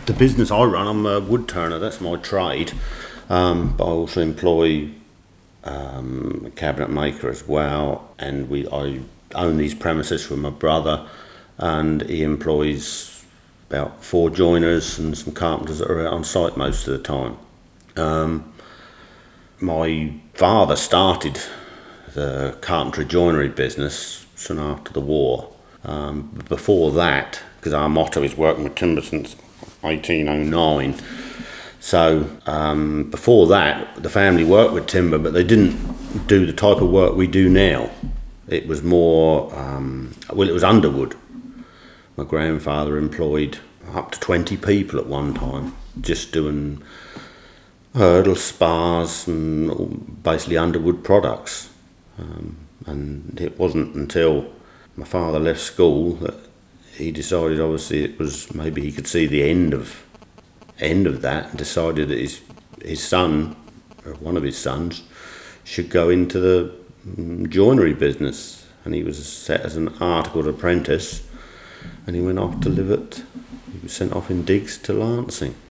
The business I run, I'm a wood turner. That's my trade. But I also employ a cabinet maker as well, and I own these premises with my brother, and he employs about 4 joiners and some carpenters that are out on site most of the time. My father started the carpentry joinery business soon after the war. Before that, because our motto is working with timber since 1809, so before that the family worked with timber, but they didn't do the type of work we do now. It was more, it was underwood. My grandfather employed up to 20 people at one time, just doing hurdles, spars, and basically underwood products. And it wasn't until my father left school that he decided, obviously, it was maybe he could see the end of that, and decided that his son, or one of his sons, should go into the joinery business. And he was set as an articled apprentice, and he went off to he was sent off in digs to Lancing.